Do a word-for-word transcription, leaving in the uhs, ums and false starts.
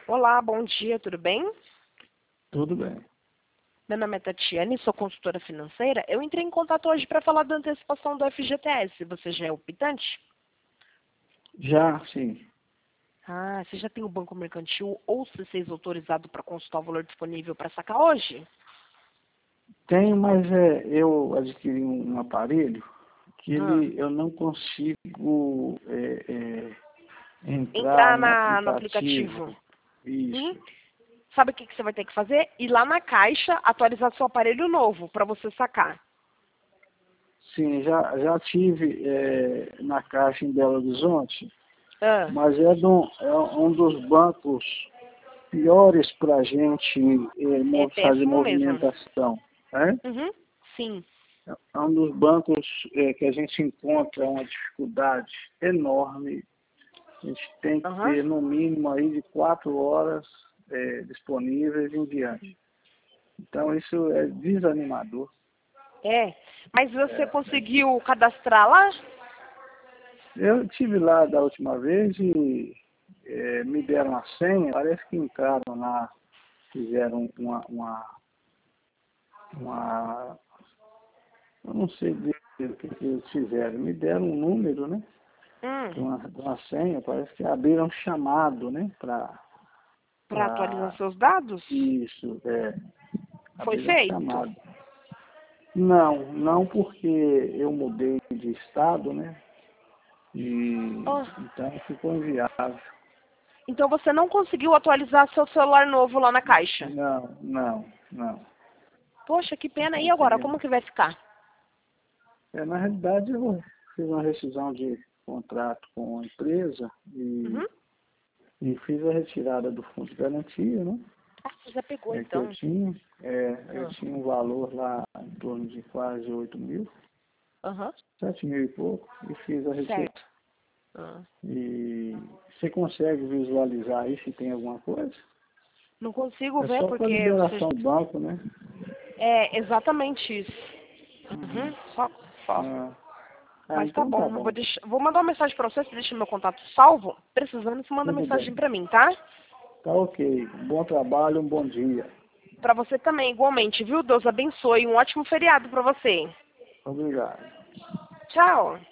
Olá, bom dia, tudo bem? Tudo bem. Meu nome é Tatiane, sou consultora financeira. Eu entrei em contato hoje para falar da antecipação do F G T S. Você já é optante? Já, sim. Ah, você já tem o banco mercantil ou C seis autorizado para consultar o valor disponível para sacar hoje? Tenho, mas é, eu adquiri um, um aparelho que Ah. ele, eu não consigo é, é, entrar Entrar no na, no aplicativo. aplicativo. Hum? Isso. Sabe o que, que você vai ter que fazer? Ir lá na caixa, atualizar seu aparelho novo para você sacar. Sim, já, já tive é, na Caixa em Belo Horizonte, Ah, mas é, do, é um dos bancos piores para a gente é, é mo- fazer péssimo mesmo. movimentação. Né? Uhum. Sim. É um dos bancos é, que a gente encontra uma dificuldade enorme. A gente tem que Aham. ter no mínimo aí de quatro horas é, disponíveis em diante. Então isso é desanimador. É. Mas você É, é. conseguiu cadastrar lá? Eu tive lá da última vez e é, me deram a senha, parece que entraram lá, fizeram uma, uma, uma eu não sei dizer o que, que eles fizeram, me deram um número, né? Hum. De uma, de uma senha, parece que abriram um chamado, né? Para Para atualizar Pra... seus dados? Isso, é. Foi Abriram um feito? chamado. Não, não porque eu mudei de estado, né? E Ah, então ficou inviável. então você não conseguiu atualizar seu celular novo lá na caixa? Não, não, não. Poxa, que Não pena. E agora, conseguimos. como que vai ficar? É, na realidade, eu fiz uma rescisão de contrato com a empresa e, Uhum. e fiz a retirada do fundo de garantia, né? Ah, você já pegou É, que eu então. tinha. É, eu Ah, tinha um valor lá em torno de quase oito mil, aham. sete mil e pouco, e fiz a retirada. Certo. Ah. E você consegue visualizar aí se tem alguma coisa? Não consigo É ver só para porque você... liberação do banco, né? É exatamente isso. Uhum. Uhum. Só, só. Ah, ah, Mas tá então tá bom. Eu vou, bom. deixar... vou mandar uma mensagem pra você, você deixa meu contato salvo. Precisando, você manda Tudo mensagem bem. pra mim, tá? Tá ok. Bom trabalho, um bom dia. Pra você também, igualmente, viu? Deus abençoe. Um ótimo feriado pra você. Obrigado. Tchau.